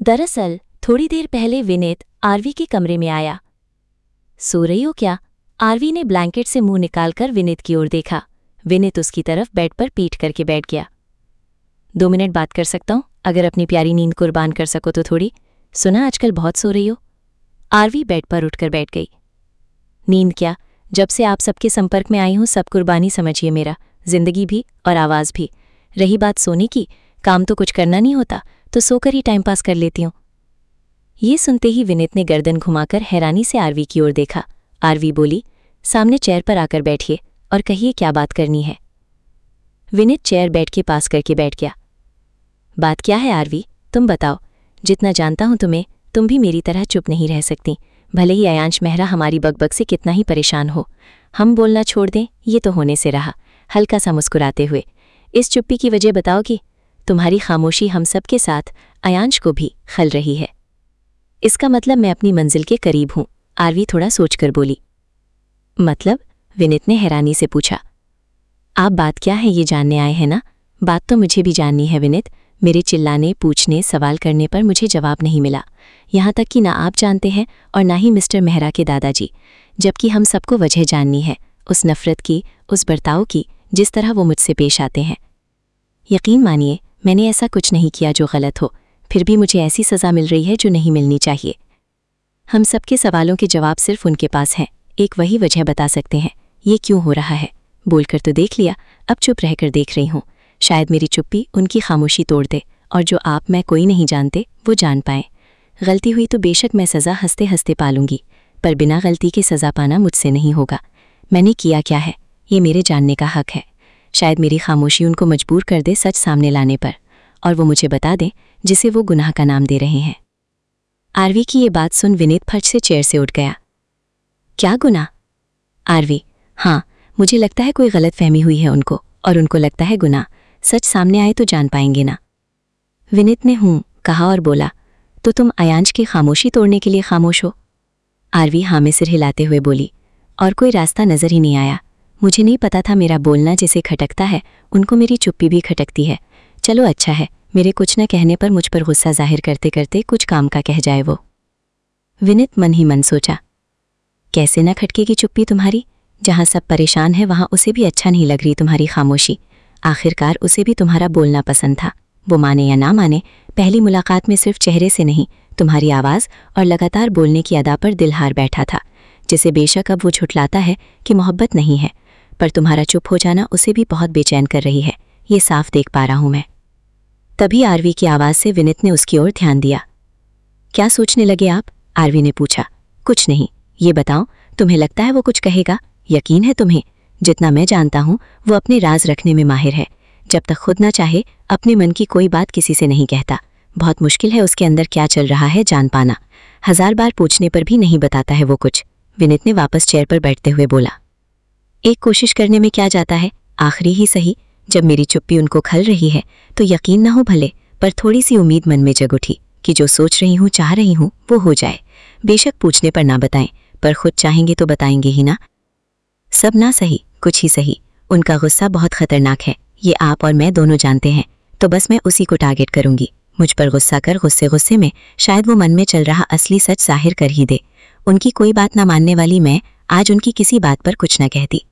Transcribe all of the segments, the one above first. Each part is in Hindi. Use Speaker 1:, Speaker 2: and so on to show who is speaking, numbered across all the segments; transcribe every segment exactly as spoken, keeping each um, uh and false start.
Speaker 1: दरअसल थोड़ी देर पहले विनीत आरवी के कमरे में आया। सो रही हो क्या? आरवी ने ब्लैंकेट से मुंह निकालकर विनीत की ओर देखा। विनीत उसकी तरफ बेड पर पीठ करके बैठ गया। दो मिनट बात कर सकता हूँ? अगर अपनी प्यारी नींद कुर्बान कर सको तो थोड़ी। सुना आजकल बहुत सो रही हो। आरवी बेड पर उठकर बैठ गई। नींद क्या, जब से आप सबके संपर्क में आई हूं सब कुर्बानी समझिए मेरा, जिंदगी भी और आवाज़ भी। रही बात सोने की, काम तो कुछ करना नहीं होता तो सोकर ही टाइम पास कर लेती हूँ। ये सुनते ही विनीत ने गर्दन घुमाकर हैरानी से आरवी की ओर देखा। आरवी बोली, सामने चेयर पर आकर बैठिए और कहिए क्या बात करनी है। विनीत चेयर बेड के पास करके बैठ गया। बात क्या है आरवी, तुम बताओ। जितना जानता हूं तुम्हें, तुम भी मेरी तरह चुप नहीं रह सकती, भले ही अयांश मेहरा हमारी बकबक से कितना ही परेशान हो। हम बोलना छोड़ दें ये तो होने से रहा। हल्का सा मुस्कुराते हुए, इस चुप्पी की वजह बताओगी? तुम्हारी खामोशी हम सब के साथ अयांश को भी खल रही है। इसका मतलब मैं अपनी मंजिल के करीब हूं। आरवी थोड़ा सोचकर बोली। मतलब? विनीत ने हैरानी से पूछा। आप बात क्या है ये जानने आए हैं ना? बात तो मुझे भी जाननी है विनीत। मेरे चिल्लाने, पूछने, सवाल करने पर मुझे जवाब नहीं मिला। यहाँ तक कि ना आप जानते हैं और ना ही मिस्टर मेहरा के दादाजी, जबकि हम सबको वजह जाननी है, उस नफ़रत की, उस बर्ताव की जिस तरह वो मुझसे पेश आते हैं। यकीन मानिए मैंने ऐसा कुछ नहीं किया जो गलत हो, फिर भी मुझे ऐसी सज़ा मिल रही है जो नहीं मिलनी चाहिए। हम सबके सवालों के जवाब सिर्फ उनके पास हैं, एक वही वजह बता सकते हैं ये क्यों हो रहा है। बोलकर तो देख लिया, अब चुप रहकर देख रही हूँ। शायद मेरी चुप्पी उनकी खामोशी तोड़ दे और जो आप मैं कोई नहीं जानते वो जान पाएं। गलती हुई तो बेशक मैं सज़ा हंसते हंसते पालूंगी, पर बिना गलती के सज़ा पाना मुझसे नहीं होगा। मैंने किया क्या है ये मेरे जानने का हक है। शायद मेरी खामोशी उनको मजबूर कर दे सच सामने लाने पर, और वो मुझे बता दें जिसे वो गुनाह का नाम दे रहे हैं। आरवी की ये बात सुन विनीत फट से चेयर से उठ गया। क्या गुनाह? आरवी, हाँ, मुझे लगता है कोई गलत फहमी हुई है उनको, और उनको लगता है गुनाह सच सामने आए तो जान पाएंगे ना। विनीत ने हूँ कहा और बोला, तो तुम अयांश की खामोशी तोड़ने के लिए खामोश हो? आरवी हाँ में सिर हिलाते हुए बोली, और कोई रास्ता नज़र ही नहीं आया। मुझे नहीं पता था मेरा बोलना जैसे खटकता है उनको मेरी चुप्पी भी खटकती है। चलो अच्छा है, मेरे कुछ न कहने पर मुझ पर गुस्सा जाहिर करते करते कुछ काम का कह जाए वो। विनीत मन ही मन सोचा, कैसे न खटकेगी चुप्पी तुम्हारी? जहाँ सब परेशान है वहाँ उसे भी अच्छा नहीं लग रही तुम्हारी खामोशी। आखिरकार उसे भी तुम्हारा बोलना पसंद था। वो माने या ना माने, पहली मुलाकात में सिर्फ चेहरे से नहीं, तुम्हारी आवाज़ और लगातार बोलने की अदा पर दिल हार बैठा था, जिसे बेशक अब वो झुठलाता है कि मोहब्बत नहीं है, पर तुम्हारा चुप हो जाना उसे भी बहुत बेचैन कर रही है, ये साफ देख पा रहा हूं मैं। तभी आरवी की आवाज़ से विनीत ने उसकी ओर ध्यान दिया। क्या सोचने लगे आप? आरवी ने पूछा। कुछ नहीं, ये बताओ तुम्हें लगता है वो कुछ कहेगा? यकीन है तुम्हें? जितना मैं जानता हूँ वो अपने राज रखने में माहिर है। जब तक खुद ना चाहे अपने मन की कोई बात किसी से नहीं कहता। बहुत मुश्किल है उसके अंदर क्या चल रहा है जान पाना। हजार बार पूछने पर भी नहीं बताता है वो कुछ। विनीत ने वापस चेयर पर बैठते हुए बोला, एक कोशिश करने में क्या जाता है, आखिरी ही सही। जब मेरी चुप्पी उनको खल रही है तो यकीन ना हो भले, पर थोड़ी सी उम्मीद मन में जग उठी कि जो सोच रही हूँ चाह रही हूँ वो हो जाए। बेशक पूछने पर ना बताएं, पर खुद चाहेंगे तो बताएंगे ही ना। सब ना सही कुछ ही सही। उनका गुस्सा बहुत खतरनाक है, ये आप और मैं दोनों जानते हैं, तो बस मैं उसी को टारगेट करूंगी। मुझ पर गुस्सा कर गुस्से गुस्से में शायद वो मन में चल रहा असली सच जाहिर कर ही दे। उनकी कोई बात ना मानने वाली मैं आज उनकी किसी बात पर कुछ ना कहती।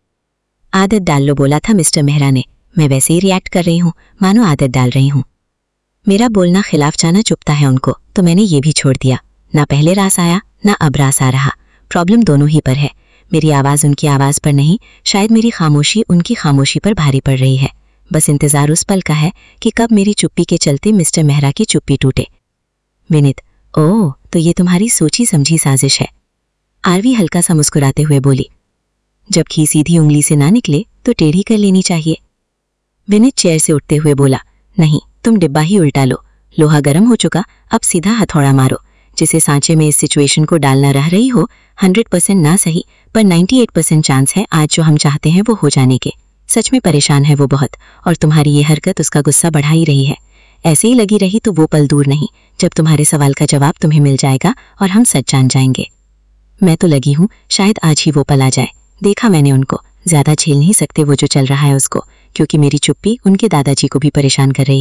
Speaker 1: आदत डाल लो बोला था मिस्टर मेहरा ने, मैं वैसे ही रिएक्ट कर रही हूँ, मानो आदत डाल रही हूँ। मेरा बोलना खिलाफ जाना चुपता है उनको, तो मैंने ये भी छोड़ दिया। ना पहले रास आया ना अब रास आ रहा, प्रॉब्लम दोनों ही पर है। मेरी आवाज़ उनकी आवाज़ पर नहीं, शायद मेरी खामोशी उनकी खामोशी पर भारी पड़ रही है। बस इंतज़ार उस पल का है कि कब मेरी चुप्पी के चलते मिस्टर मेहरा की चुप्पी टूटे। विनीत, ओह, तो ये तुम्हारी सोची समझी साजिश है। आरवी हल्का सा मुस्कुराते हुए बोली, जब घी सीधी उंगली से ना निकले तो टेढ़ी कर लेनी चाहिए। विनीत चेयर से उठते हुए बोला, नहीं, तुम डिब्बा ही उल्टा लो। लोहा गर्म हो चुका, अब सीधा हथौड़ा मारो। जिसे सांचे में इस सिचुएशन को डालना रह रही हो, हंड्रेड परसेंट ना सही पर नाइन्टी एट परसेंट चांस है आज जो हम चाहते हैं वो हो जाने के। सच में परेशान है वो बहुत, और तुम्हारी ये हरकत उसका गुस्सा बढ़ा ही रही है। ऐसे ही लगी रही तो वो पल दूर नहीं जब तुम्हारे सवाल का जवाब तुम्हें मिल जाएगा और हम सच जान जाएंगे। मैं तो लगी हूँ शायद आज ही वो पल आ जाए। देखा मैंने उनको, ज्यादा झेल नहीं सकते वो जो चल रहा है उसको, क्योंकि मेरी चुप्पी उनके दादाजी को भी परेशान कर रही है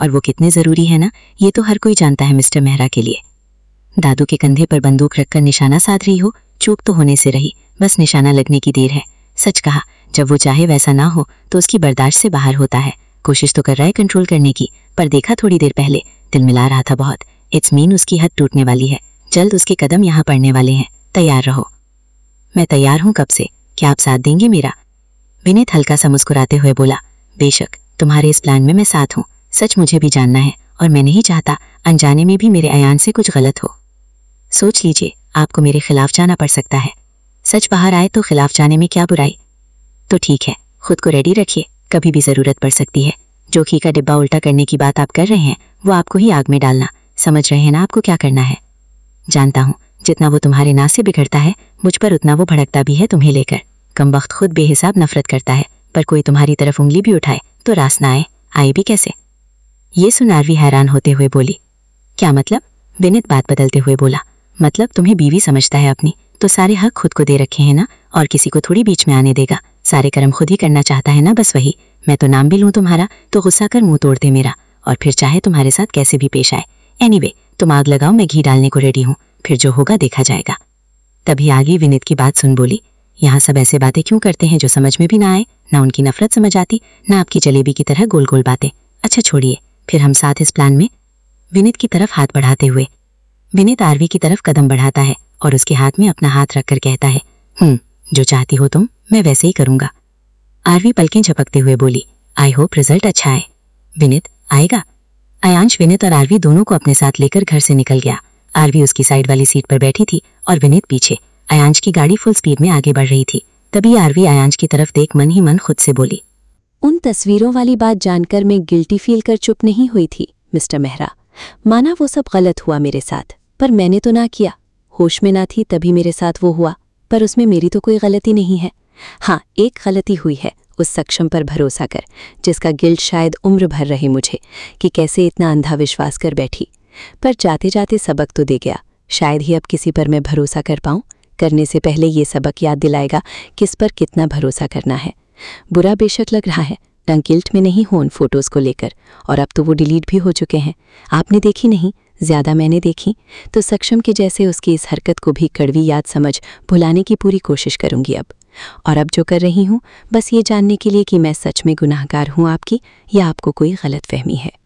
Speaker 2: और वो कितने ज़रूरी है ना, ये तो हर कोई जानता है मिस्टर मेहरा के लिए। दादू के कंधे पर बंदूक रखकर निशाना साध रही हो, चूक तो होने से रही, बस निशाना लगने की देर है। सच कहा, जब वो चाहे वैसा ना हो तो उसकी बर्दाश्त से बाहर होता है। कोशिश तो कर रहा है कंट्रोल करने की, पर देखा थोड़ी देर पहले दिल मिला रहा था बहुत। इट्स मीन उसकी हद टूटने वाली है, जल्द उसके कदम यहाँ पड़ने वाले हैं, तैयार रहो। मैं तैयार हूँ कब से, क्या आप साथ देंगे मेरा? विनीत हल्का सा मुस्कुराते हुए बोला, बेशक, तुम्हारे इस प्लान में मैं साथ हूँ। सच मुझे भी जानना है और मैं नहीं चाहता अनजाने में भी मेरे अयान से कुछ गलत हो। सोच लीजिए, आपको मेरे खिलाफ जाना पड़ सकता है। सच बाहर आए तो खिलाफ जाने में क्या बुराई? तो ठीक है, खुद को रेडी रखिए, कभी भी जरूरत पड़ सकती है। जो घी का डिब्बा उल्टा करने की बात आप कर रहे हैं वो आपको ही आग में डालना, समझ रहे हैं ना आपको क्या करना है? जानता हूँ, जितना वो तुम्हारे नाज से बिगड़ता है मुझ पर उतना वो भड़कता भी है तुम्हें लेकर। कम वक्त खुद बेहिसाब नफरत करता है, पर कोई तुम्हारी तरफ उंगली भी उठाए तो रास ना आए, आए भी कैसे? ये सुन आरवी हैरान होते हुए बोली, क्या मतलब? विनीत बात बदलते हुए बोला, मतलब तुम्हें बीवी समझता है अपनी, तो सारे हक खुद को दे रखे हैं ना, और किसी को थोड़ी बीच में आने देगा। सारे कर्म खुद ही करना चाहता है ना, बस वही। मैं तो नाम भी लूँ तुम्हारा तो गुस्सा कर मुंह तोड़ दे मेरा, और फिर चाहे तुम्हारे साथ कैसे भी पेश आए। एनीवे, तुम आग लगाओ, मैं घी डालने को रेडी हूँ, फिर जो होगा देखा जाएगा। तभी आगे विनीत की बात सुन बोली, यहाँ सब ऐसे बातें क्यों करते हैं जो समझ में भी ना आए? ना उनकी नफरत समझ आती, ना आपकी जलेबी की तरह गोल गोल बातें। अच्छा छोड़िए, फिर हम साथ इस प्लान में? विनीत की तरफ हाथ बढ़ाते हुए विनीत आरवी की तरफ कदम बढ़ाता है और उसके हाथ में अपना हाथ रखकर कहता है, हम्म जो चाहती हो तुम, मैं वैसे ही करूंगा। आरवी पलकें झपकते हुए बोली, आई होप रिजल्ट अच्छा है। विनीत आएगा? अयांश विनीत और आरवी दोनों को अपने साथ लेकर घर से निकल गया। आरवी उसकी साइड वाली सीट पर बैठी थी और विनीत पीछे। अयांश की गाड़ी फुल स्पीड में आगे बढ़ रही थी। तभी आरवी अयांश की तरफ देख मन ही मन खुद से बोली,
Speaker 1: उन तस्वीरों वाली बात जानकर मैं गिल्टी फील कर चुप नहीं हुई थी मिस्टर मेहरा। माना वो सब गलत हुआ मेरे साथ, पर मैंने तो ना किया। होश में ना थी तभी मेरे साथ वो हुआ, पर उसमें मेरी तो कोई गलती नहीं है। हाँ, एक गलती हुई है उस सक्षम पर भरोसा कर, जिसका गिल्ट शायद उम्र भर रहे मुझे कि कैसे इतना अंधा विश्वास कर बैठी। पर जाते जाते सबक तो दे गया, शायद ही अब किसी पर मैं भरोसा कर पाऊँ। करने से पहले ये सबक याद दिलाएगा किस पर कितना भरोसा करना है। बुरा बेशक लग रहा है, ना गिल्ट में नहीं हूँ उन फोटोज़ को लेकर, और अब तो वो डिलीट भी हो चुके हैं। आपने देखी नहीं, ज़्यादा मैंने देखी। तो सक्षम के जैसे उसकी इस हरकत को भी कड़वी याद समझ भुलाने की पूरी कोशिश करूंगी अब। और अब जो कर रही हूँ बस ये जानने के लिए कि मैं सच में गुनाहगार हूँ आपकी, या आपको कोई गलतफहमी है।